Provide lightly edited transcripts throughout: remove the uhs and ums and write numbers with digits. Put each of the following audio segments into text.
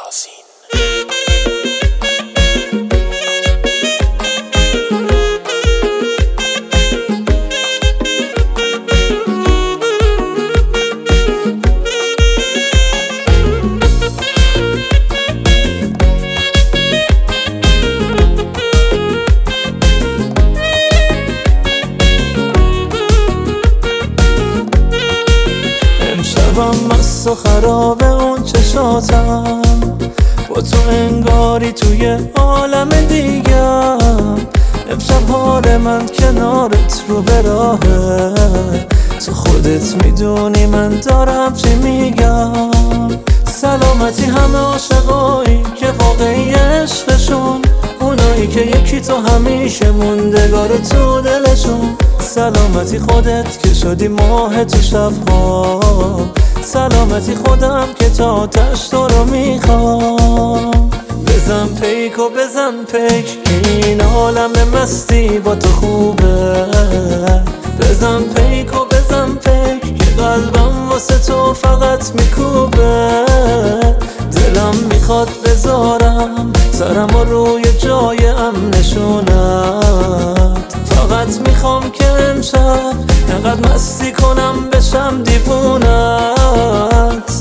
فرازین. امشبم مست و خراب اون چشاتم، با تو انگاری توی عالم دیگم. امشب حال من کنارت رو به راهه، تو خودت میدونی من دارم چی میگم. سلامتی همه عاشقایی که واقعی عشقشون، اونایی که یکی تو همیشه موندگار تو دلشون. سلامتی خودت که شدی ماه تو شبها، سلامتی خودم که تا آتش تو رو میخوام. بزن پیک و بزن پیک، این عالم مستی با تو خوبه. بزن پیک و بزن پیک که قلبم واسه تو فقط میکوبه. دلم میخواد بذارم سرم روی جای امنشونت، فقط میخوام که امشب انقدر مستی کنم بشم دیوونت.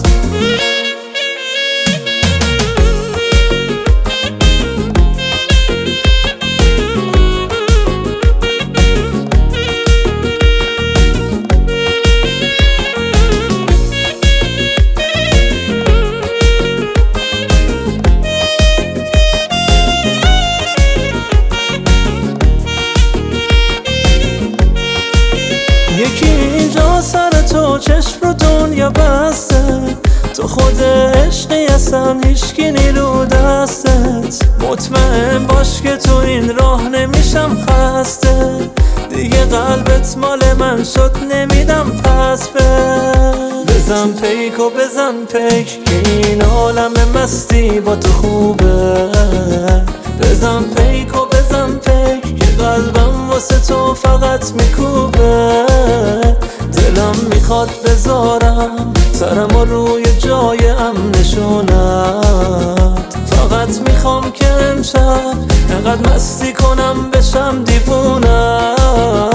یکی اینجا سر تو چشم رو دنیا بسته، تو خود عشقی اصلا هیچکی نیرو دستت. مطمئن باش که تو این راه نمیشم خسته، دیگه قلبت مال من شد نمیدم پس به. بزن پیک و بزن پیک این عالم مستی با تو خوبه. بزن پیک و بزن پیک که قلبم واسه تو فقط میکوبه. دلم میخواد بذارم سرم روی جای امنشونت، فقط میخوام که امشب انقدر مستی کنم بشم دیوونت.